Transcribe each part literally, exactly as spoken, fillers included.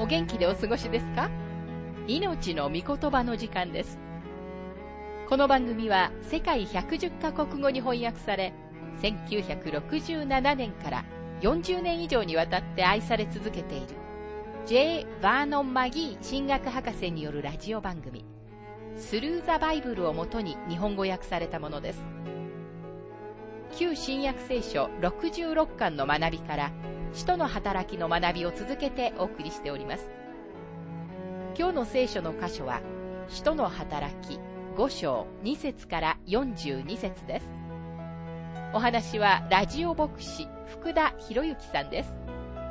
お元気でお過ごしですか？命の御言葉の時間です。この番組は世界ひゃくじゅっカ国語に翻訳され、せんきゅうひゃくろくじゅうななねんからよんじゅうねん以上にわたって愛され続けている J. バーノン・マギー神学博士によるラジオ番組スルー・ザ・バイブルをもとに日本語訳されたものです。旧新約聖書ろくじゅうろっかんの学びから使徒の働きの学びを続けてお送りしております。今日の聖書の箇所は使徒の働きご章に節からよんじゅうに節です。お話はラジオ牧師福田博之さんです。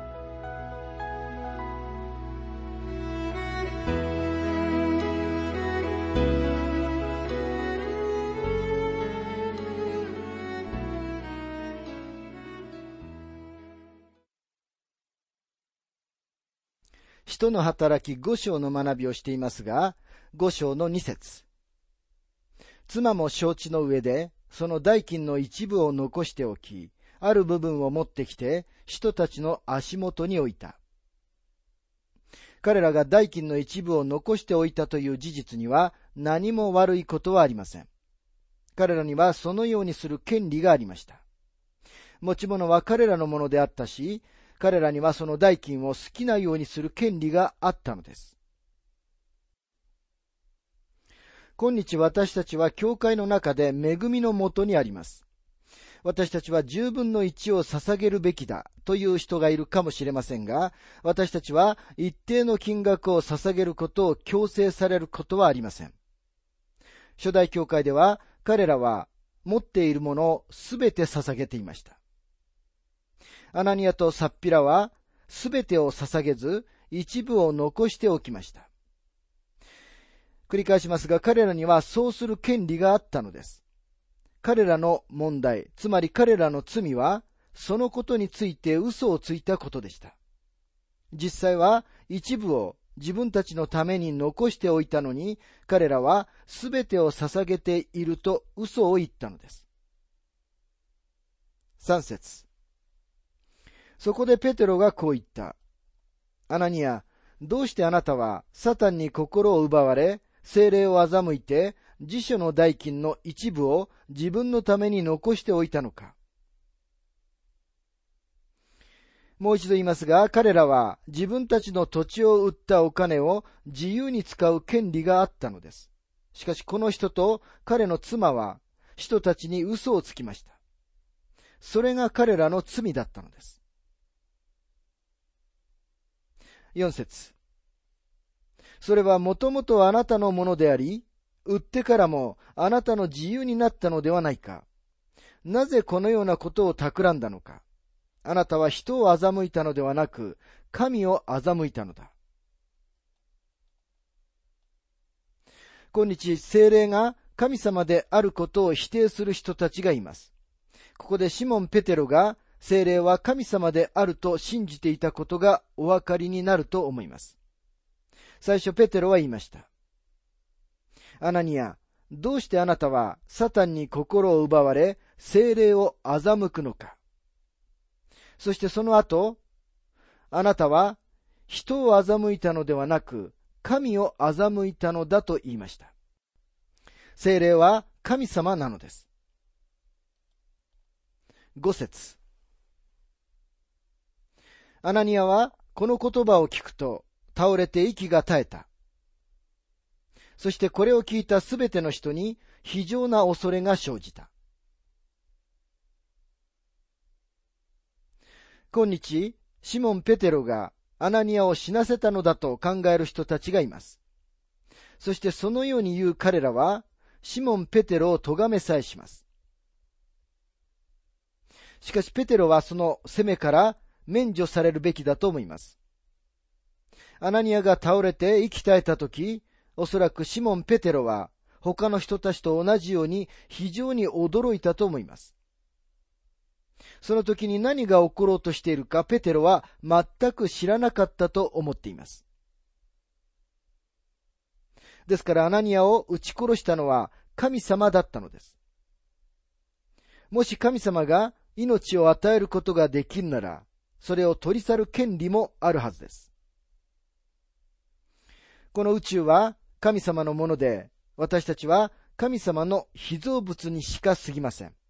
使徒の働きご章の学びをしていますが、ご章のに節。妻も承知の上で、その代金の一部を残しておき、ある部分を持ってきて、人たちの足元に置いた。彼らが代金の一部を残しておいたという事実には、何も悪いことはありません。彼らにはそのようにする権利がありました。持ち物は彼らのものであったし、彼らにはその代金を好きなようにする権利があったのです。今日私たちは教会の中で恵みのもとにあります。私たちは十分の一を捧げるべきだという人がいるかもしれませんが、私たちは一定の金額を捧げることを強制されることはありません。初代教会では彼らは持っているものをすべて捧げていました。アナニアとサッピラはすべてを捧げず一部を残しておきました。繰り返しますが、彼らにはそうする権利があったのです。彼らの問題、つまり彼らの罪はそのことについて嘘をついたことでした。実際は一部を自分たちのために残しておいたのに、彼らはすべてを捧げていると嘘を言ったのです。さん節。そこでペテロがこう言った。アナニア、どうしてあなたはサタンに心を奪われ、聖霊を欺いて、辞書の代金の一部を自分のために残しておいたのか。もう一度言いますが、彼らは自分たちの土地を売ったお金を自由に使う権利があったのです。しかしこの人と彼の妻は人たちに嘘をつきました。それが彼らの罪だったのです。よん節。それはもともとあなたのものであり、売ってからもあなたの自由になったのではないか。なぜこのようなことを企んだのか。あなたは人を欺いたのではなく、神を欺いたのだ。今日、聖霊が神様であることを否定する人たちがいます。ここでシモン・ペテロが聖霊は神様であると信じていたことがお分かりになると思います。最初ペテロは言いました。アナニア、どうしてあなたはサタンに心を奪われ、聖霊を欺くのか。そしてその後、あなたは人を欺いたのではなく、神を欺いたのだと言いました。聖霊は神様なのです。ご節。アナニアはこの言葉を聞くと倒れて息が絶えた。そしてこれを聞いたすべての人に非常な恐れが生じた。今日、シモン・ペテロがアナニアを死なせたのだと考える人たちがいます。そしてそのように言う彼らはシモン・ペテロを咎めさえします。しかしペテロはその責めから免除されるべきだと思います。アナニアが倒れて息絶えたとき、おそらくシモン・ペテロは他の人たちと同じように非常に驚いたと思います。その時に何が起ころうとしているかペテロは全く知らなかったと思っています。ですからアナニアを撃ち殺したのは神様だったのです。もし神様が命を与えることができるなら、それを取り去る権利もあるはずです。 この宇宙は神様のもので、私たちは神様の被造物にしか過ぎません。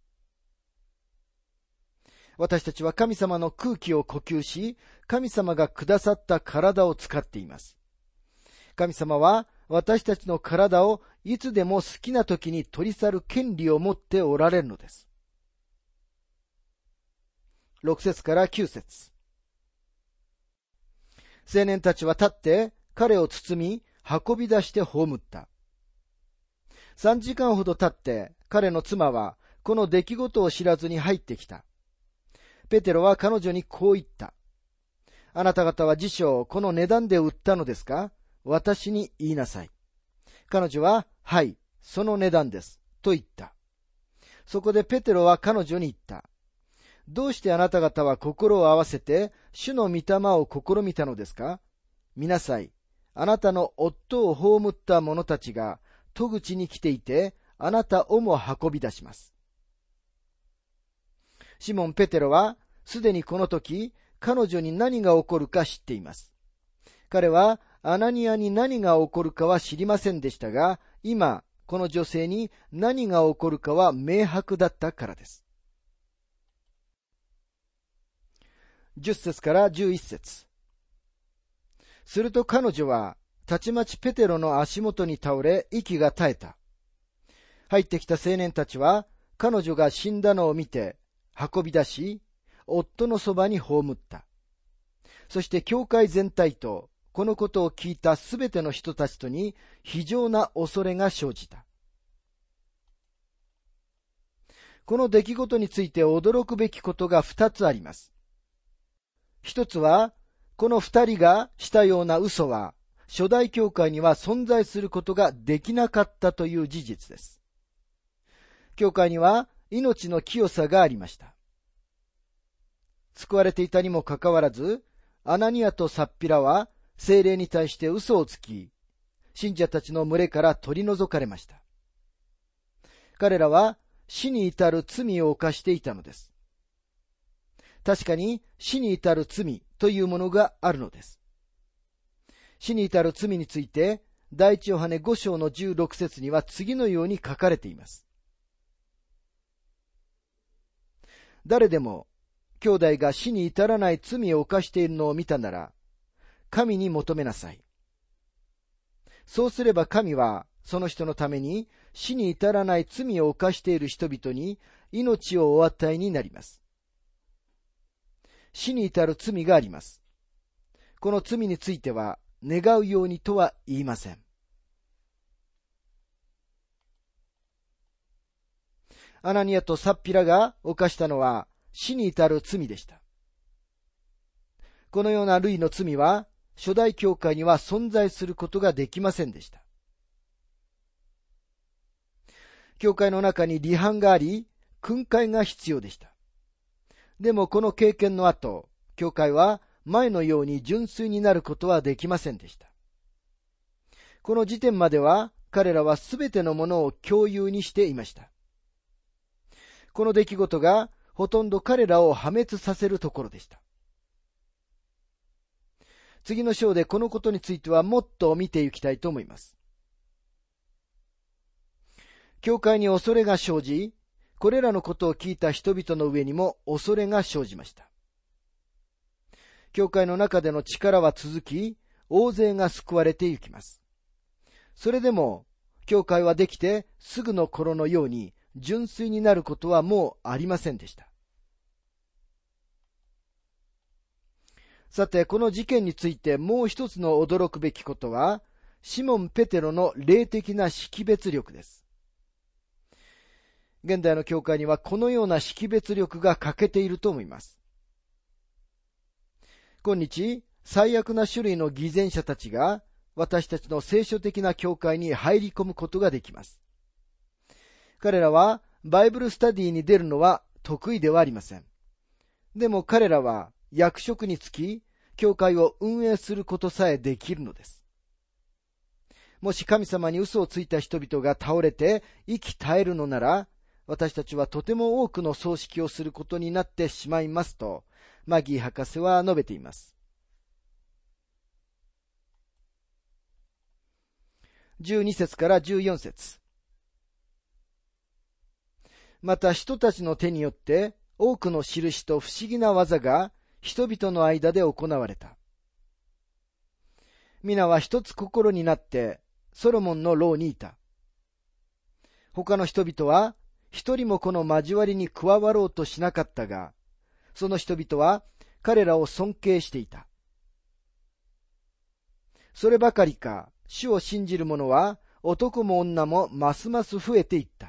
私たちは神様の空気を呼吸し、神様がくださった体を使っています。神様は私たちの体をいつでも好きな時に取り去る権利を持っておられるのです。ろく節からきゅう節。青年たちは立って彼を包み、運び出して葬った。三時間ほど経って彼の妻はこの出来事を知らずに入ってきた。ペテロは彼女にこう言った。あなた方は辞書をこの値段で売ったのですか？私に言いなさい。彼女は、はい、その値段です。と言った。そこでペテロは彼女に言った。どうしてあなた方は心を合わせて主の御霊を試みたのですか？見なさい。あなたの夫を葬った者たちが戸口に来ていて、あなたをも運び出します。シモン・ペテロはすでにこの時、彼女に何が起こるか知っています。彼はアナニアに何が起こるかは知りませんでしたが、今、この女性に何が起こるかは明白だったからです。じゅっ節からじゅういっ節。すると彼女は、たちまちペテロの足元に倒れ、息が絶えた。入ってきた青年たちは、彼女が死んだのを見て、運び出し、夫のそばに葬った。そして教会全体と、このことを聞いたすべての人たちとに非常な恐れが生じた。この出来事について驚くべきことが二つあります。一つは、この二人がしたような嘘は、初代教会には存在することができなかったという事実です。教会には命の清さがありました。救われていたにもかかわらず、アナニアとサッピラは聖霊に対して嘘をつき、信者たちの群れから取り除かれました。彼らは死に至る罪を犯していたのです。確かに死に至る罪というものがあるのです。死に至る罪について、第一ヨハネご章のじゅうろく節には次のように書かれています。誰でも、兄弟が死に至らない罪を犯しているのを見たなら、神に求めなさい。そうすれば神は、その人のために死に至らない罪を犯している人々に命をお与えになります。死に至る罪があります。この罪については、願うようにとは言いません。アナニアとサッピラが犯したのは死に至る罪でした。このような類の罪は初代教会には存在することができませんでした。教会の中に離反があり、訓戒が必要でした。でもこの経験の後、教会は前のように純粋になることはできませんでした。この時点までは彼らはすべてのものを共有にしていました。この出来事がほとんど彼らを破滅させるところでした。次の章でこのことについてはもっと見ていきたいと思います。教会に恐れが生じ、これらのことを聞いた人々の上にも恐れが生じました。教会の中での力は続き、大勢が救われていきます。それでも、教会はできてすぐの頃のように純粋になることはもうありませんでした。さて、この事件についてもう一つの驚くべきことは、シモン・ペテロの霊的な識別力です。現代の教会にはこのような識別力が欠けていると思います。今日、最悪な種類の偽善者たちが私たちの聖書的な教会に入り込むことができます。彼らはバイブルスタディに出るのは得意ではありません。でも彼らは役職につき、教会を運営することさえできるのです。もし神様に嘘をついた人々が倒れて息絶えるのなら、私たちはとても多くの葬式をすることになってしまいますと、マギー博士は述べています。 じゅうに節からじゅうよん節。また人たちの手によって多くの印と不思議な技が人々の間で行われた。皆は一つ心になってソロモンの牢にいた。他の人々は一人もこの交わりに加わろうとしなかったが、その人々は彼らを尊敬していた。そればかりか、主を信じる者は男も女もますます増えていった。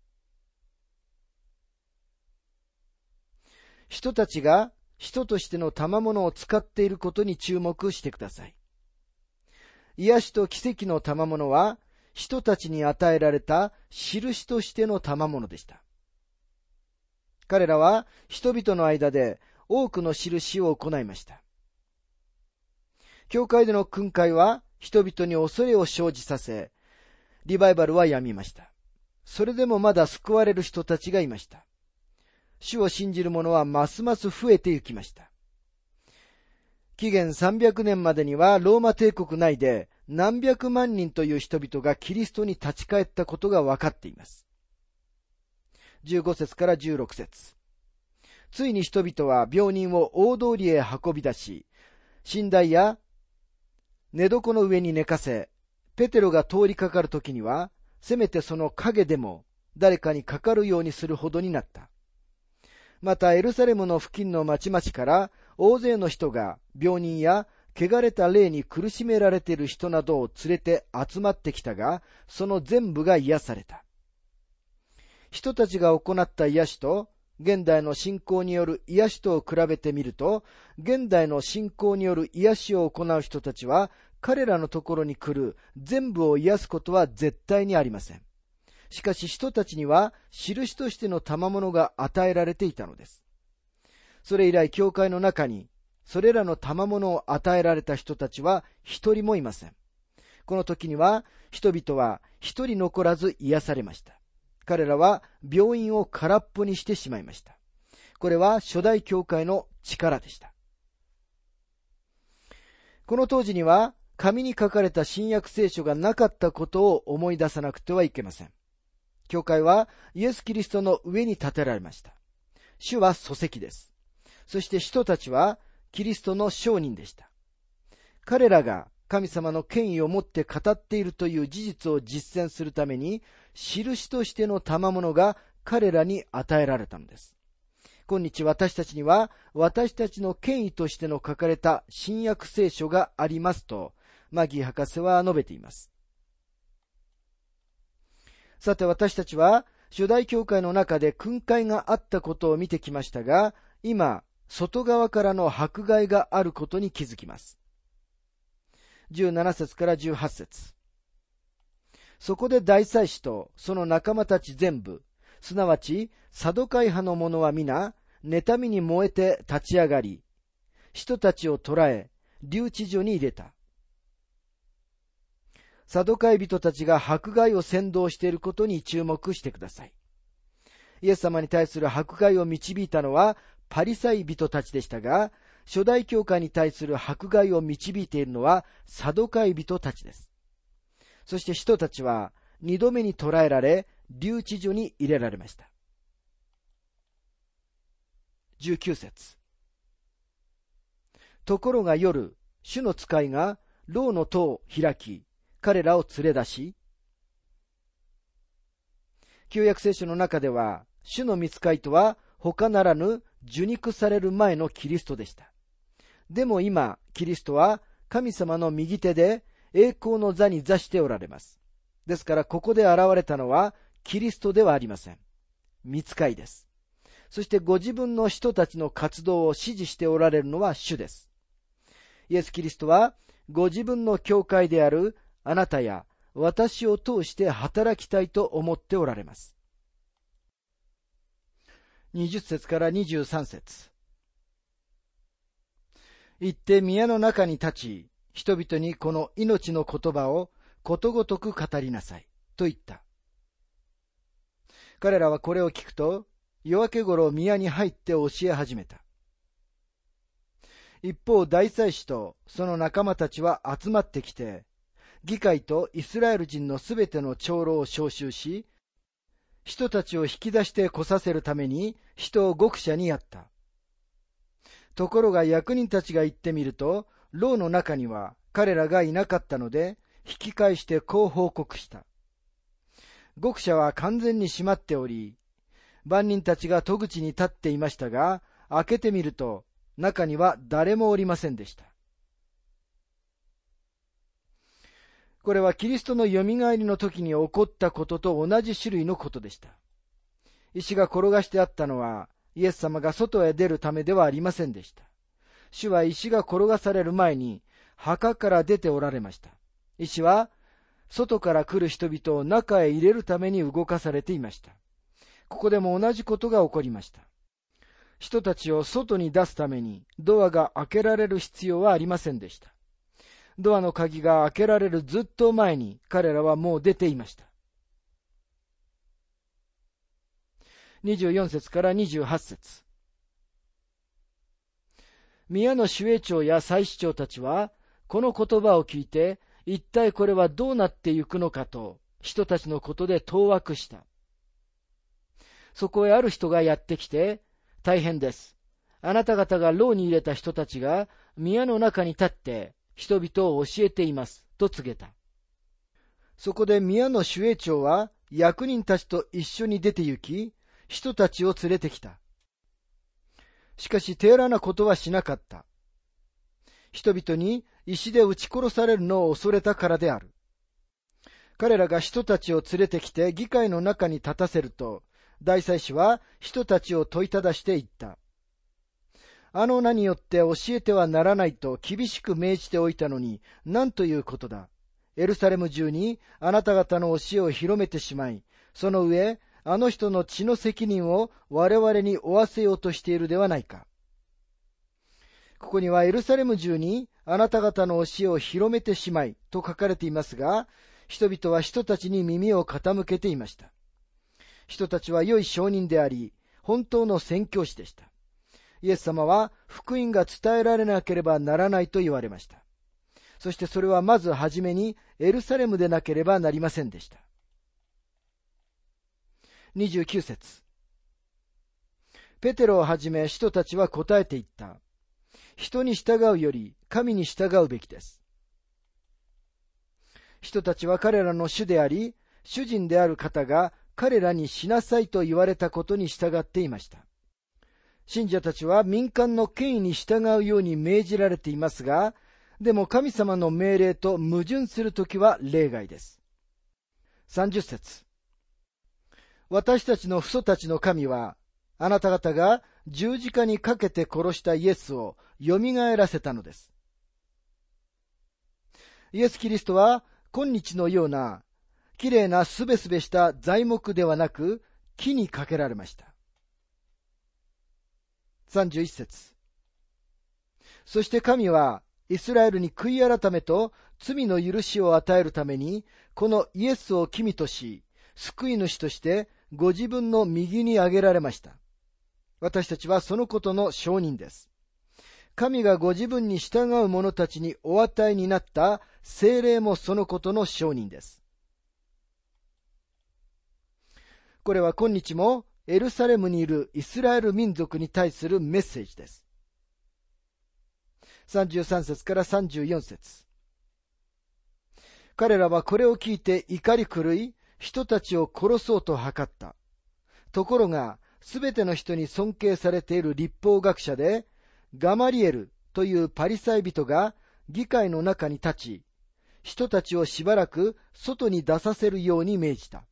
人たちが人としての賜物を使っていることに注目してください。癒しと奇跡の賜物は人たちに与えられた印としての賜物でした。彼らは人々の間で多くの印を行いました。教会での訓戒は人々に恐れを生じさせ、リバイバルはやみました。それでもまだ救われる人たちがいました。主を信じる者はますます増えていきました。紀元さんびゃくねんまでにはローマ帝国内で何百万人という人々がキリストに立ち返ったことが分かっています。じゅうご節からじゅうろく節。ついに人々は病人を大通りへ運び出し、寝台や寝床の上に寝かせ、ペテロが通りかかるときには、せめてその影でも誰かにかかるようにするほどになった。またエルサレムの付近の町々から大勢の人が病人や汚れた霊に苦しめられている人などを連れて集まってきたが、その全部が癒された。人たちが行った癒しと現代の信仰による癒しとを比べてみると、現代の信仰による癒しを行う人たちは彼らのところに来る全部を癒すことは絶対にありません。しかし人たちには印としての賜物が与えられていたのです。それ以来教会の中にそれらの賜物を与えられた人たちは一人もいません。この時には人々は一人残らず癒されました。彼らは病院を空っぽにしてしまいました。これは初代教会の力でした。この当時には紙に書かれた新約聖書がなかったことを思い出さなくてはいけません。教会はイエス・キリストの上に立てられました。主は礎石です。そして人たちはキリストの証人でした。彼らが神様の権威を持って語っているという事実を実践するために、印としての賜物が彼らに与えられたのです。今日私たちには私たちの権威としての書かれた新約聖書がありますと、マギー博士は述べています。さて私たちは初代教会の中で訓戒があったことを見てきましたが、今外側からの迫害があることに気づきます。じゅうなな節からじゅうはち節。そこで大祭司とその仲間たち全部、すなわちサドカイ派の者は皆妬みに燃えて立ち上がり、人たちを捕らえ留置所に入れた。サドカイ人たちが迫害を扇動していることに注目してください。イエス様に対する迫害を導いたのはパリサイ人たちでしたが、初代教会に対する迫害を導いているのはサドカイ人たちです。そして人たちは二度目に捕らえられ、留置所に入れられました。じゅうきゅう節。ところが夜、主の使いが牢の戸を開き、彼らを連れ出し、旧約聖書の中では、主の御使いとは他ならぬ受肉される前のキリストでした。でも今、キリストは神様の右手で栄光の座に座しておられます。ですからここで現れたのはキリストではありません。御使いです。そしてご自分の人たちの活動を指示しておられるのは主です。イエス・キリストはご自分の教会であるあなたや私を通して働きたいと思っておられます。にじゅっ節からにじゅうさん節。行って宮の中に立ち、人々にこの命の言葉をことごとく語りなさいと言った。彼らはこれを聞くと、夜明けごろ宮に入って教え始めた。一方大祭司とその仲間たちは集まってきて、 議会とイスラエル人のすべての長老を召集し、人たちを引き出して来させるために人を獄舎にやった。ところが役人たちが行ってみると、牢の中には彼らがいなかったので、引き返してこう報告した。獄舎は完全に閉まっており、番人たちが戸口に立っていましたが、開けてみると、中には誰もおりませんでした。これはキリストのよみがえりの時に起こったことと同じ種類のことでした。石が転がしてあったのは、イエス様が外へ出るためではありませんでした。主は石が転がされる前に、墓から出ておられました。石は、外から来る人々を中へ入れるために動かされていました。ここでも同じことが起こりました。人たちを外に出すために、ドアが開けられる必要はありませんでした。ドアの鍵が開けられるずっと前に彼らはもう出ていました。にじゅうよん節からにじゅうはち節。宮の守衛長や祭司長たちはこの言葉を聞いて、一体これはどうなってゆくのかと人たちのことで当惑した。そこへある人がやってきて、大変です。あなた方が牢に入れた人たちが宮の中に立って人々を教えています、と告げた。そこで宮の守衛長は役人たちと一緒に出て行き、人たちを連れてきた。しかし手荒なことはしなかった。人々に石で撃ち殺されるのを恐れたからである。彼らが人たちを連れてきて議会の中に立たせると、大祭司は人たちを問いただして言った。あの名によって教えてはならないと厳しく命じておいたのに、何ということだ。エルサレム中にあなた方の教えを広めてしまい、その上、あの人の血の責任を我々に負わせようとしているではないか。ここにはエルサレム中にあなた方の教えを広めてしまいと書かれていますが、人々は人たちに耳を傾けていました。人たちは良い証人であり、本当の宣教師でした。イエス様は福音が伝えられなければならないと言われました。そしてそれはまずはじめにエルサレムでなければなりませんでした。にじゅうきゅう節。ペテロをはじめ人たちは答えて言った。人に従うより神に従うべきです。人たちは彼らの主であり、主人である方が彼らにしなさいと言われたことに従っていました。信者たちは民間の権威に従うように命じられていますが、でも神様の命令と矛盾するときは例外です。さんじゅっ節。私たちの父祖たちの神は、あなた方が十字架にかけて殺したイエスを蘇らせたのです。イエス・キリストは今日のようなきれいなすべすべした材木ではなく木にかけられました。さんじゅういち節。そして神はイスラエルに悔い改めと罪の許しを与えるために、このイエスを君とし、救い主としてご自分の右に上げられました。私たちはそのことの証人です。神がご自分に従う者たちにお与えになった聖霊もそのことの証人です。これは今日もエルサレムにいるイスラエル民族に対するメッセージです。さんじゅうさん節からさんじゅうよん節。彼らはこれを聞いて怒り狂い、人たちを殺そうと図った。ところが、すべての人に尊敬されている律法学者で、ガマリエルというパリサイ人が議会の中に立ち、人たちをしばらく外に出させるように命じた。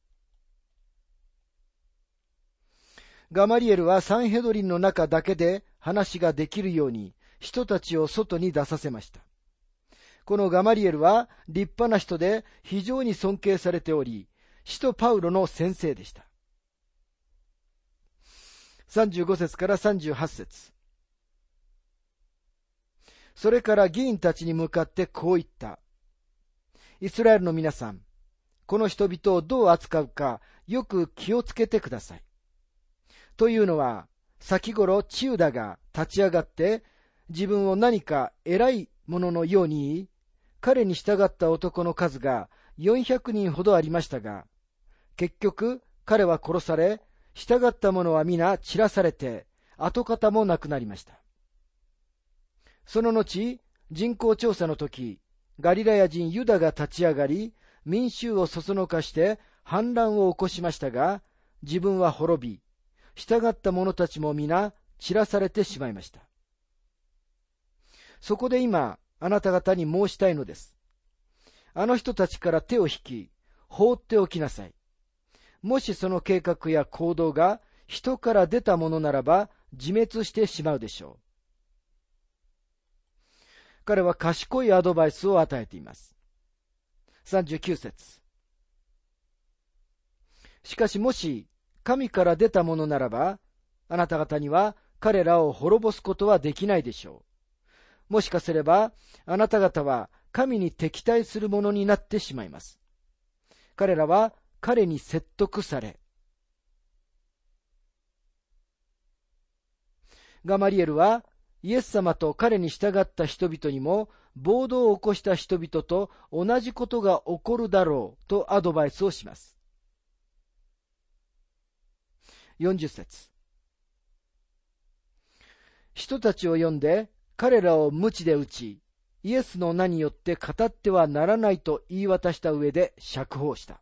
ガマリエルはサンヘドリンの中だけで話ができるように人たちを外に出させました。このガマリエルは立派な人で非常に尊敬されており、使徒パウロの先生でした。さんじゅうご節からさんじゅうはち節。それから議員たちに向かってこう言った。イスラエルの皆さん、この人々をどう扱うかよく気をつけてください。というのは、先頃チウダが立ち上がって自分を何か偉いもののように言い、 彼に従った男の数がよんひゃくにんほどありましたが、結局彼は殺され、従った者は皆散らされて、跡形もなくなりました。その後、人口調査の時、ガリラヤ人ユダが立ち上がり、民衆をそそのかして反乱を起こしましたが、自分は滅び、従った者たちも皆散らされてしまいました。そこで今、あなた方に申したいのです。あの人たちから手を引き、放っておきなさい。もしその計画や行動が人から出たものならば、自滅してしまうでしょう。彼は賢いアドバイスを与えています。さんじゅうきゅう節。しかしもし神から出たものならば、あなた方には彼らを滅ぼすことはできないでしょう。もしかすれば、あなた方は神に敵対するものになってしまいます。彼らは彼に説得され、ガマリエルはイエス様と彼に従った人々にも暴動を起こした人々と同じことが起こるだろうとアドバイスをします。よんじゅっ節。人たちを呼んで彼らを鞭で打ち、イエスの名によって語ってはならないと言い渡した上で釈放した。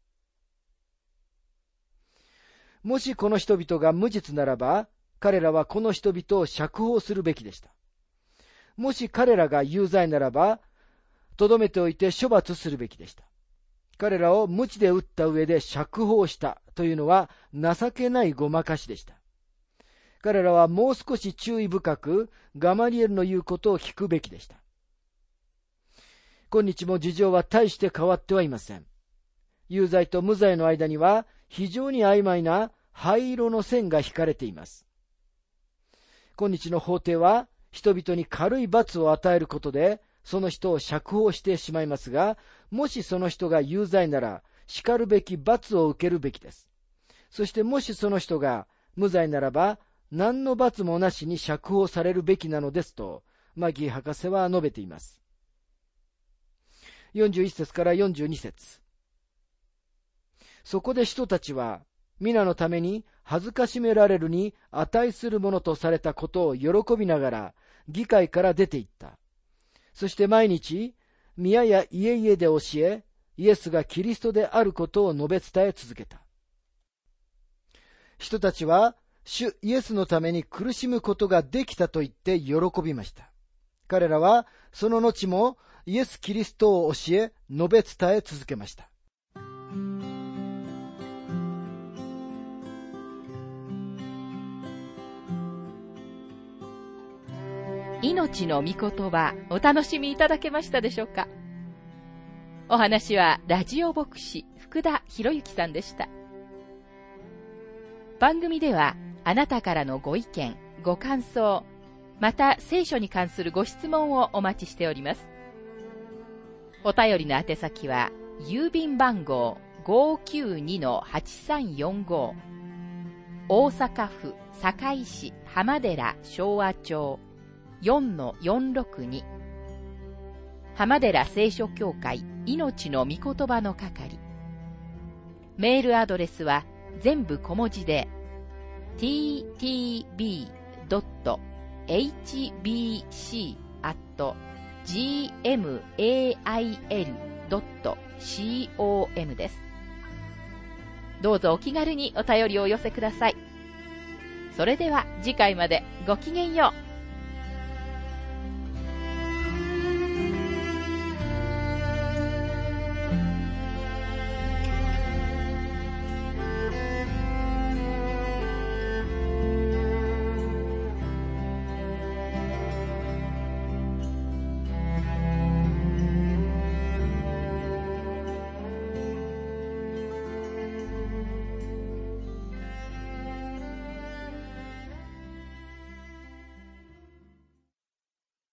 もしこの人々が無実ならば、彼らはこの人々を釈放するべきでした。もし彼らが有罪ならば、とどめておいて処罰するべきでした。彼らを鞭で打った上で釈放したというのは情けないごまかしでした。彼らはもう少し注意深くガマリエルの言うことを聞くべきでした。今日も事情は大して変わってはいません。有罪と無罪の間には非常に曖昧な灰色の線が引かれています。今日の法廷は人々に軽い罰を与えることでその人を釈放してしまいますが、もしその人が有罪なら叱るべき罰を受けるべきです。そしてもしその人が無罪ならば何の罰もなしに釈放されるべきなのですとマギー博士は述べています。よんじゅういち節からよんじゅうに節。そこで人たちは皆のために恥ずかしめられるに値するものとされたことを喜びながら議会から出て行った。そして毎日宮や家々で教え、イエスがキリストであることを述べ伝え続けた。人たちは主イエスのために苦しむことができたと言って喜びました。彼らはその後もイエス・キリストを教え、述べ伝え続けました。 命の御言葉、お楽しみいただけましたでしょうか。お話はラジオ牧師福田博之さんでした。番組ではあなたからのご意見、ご感想、また聖書に関するご質問をお待ちしております。お便りの宛先は郵便番号 ごーきゅうにのはちさんよんご 大阪府堺市浜寺昭和町 よんのよんろくに 浜寺聖書協会命の御言葉の係。メールアドレスは全部小文字で ティーティービードットエイチビーシーアットジーエムエーアイエルドットコム です。どうぞお気軽にお便りをお寄せください。それでは次回までごきげんよう。